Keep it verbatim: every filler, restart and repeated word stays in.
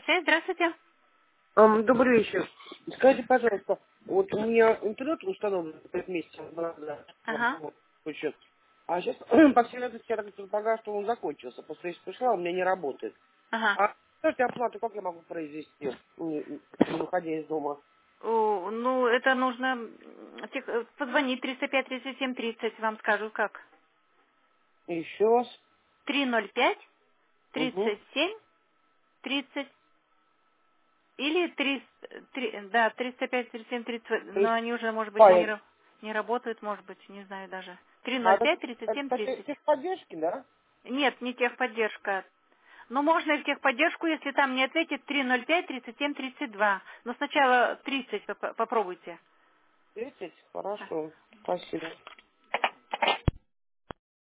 связь, здравствуйте. Ам, Добрый вечер. Скажите, пожалуйста, вот у меня интернет установлен пять месяцев назад, Ага, свой счет. А сейчас, по всей вероятности, я так предполагаю, что он закончился. Просто если пришла, у меня не работает. ага. А скажите, оплату как я могу произвести, не, не выходя из дома? О, ну, это нужно м, тех- э, позвонить триста пять тридцать семь тридцать, вам скажу как. Еще раз. триста пять Угу. тридцать семь тридцать или триста, три- да, триста пять тридцать семь тридцать, То но есть, они уже, может быть, а, и не, я- ра- не работают, может быть, не знаю даже. а триста это, пять тридцать семь это те- тридцать. техподдержки, да? Нет, не техподдержка. Но можно и в техподдержку, если там не ответит триста пять тридцать семь тридцать два. Но сначала тридцать поп- попробуйте. тридцать? Хорошо. Спасибо.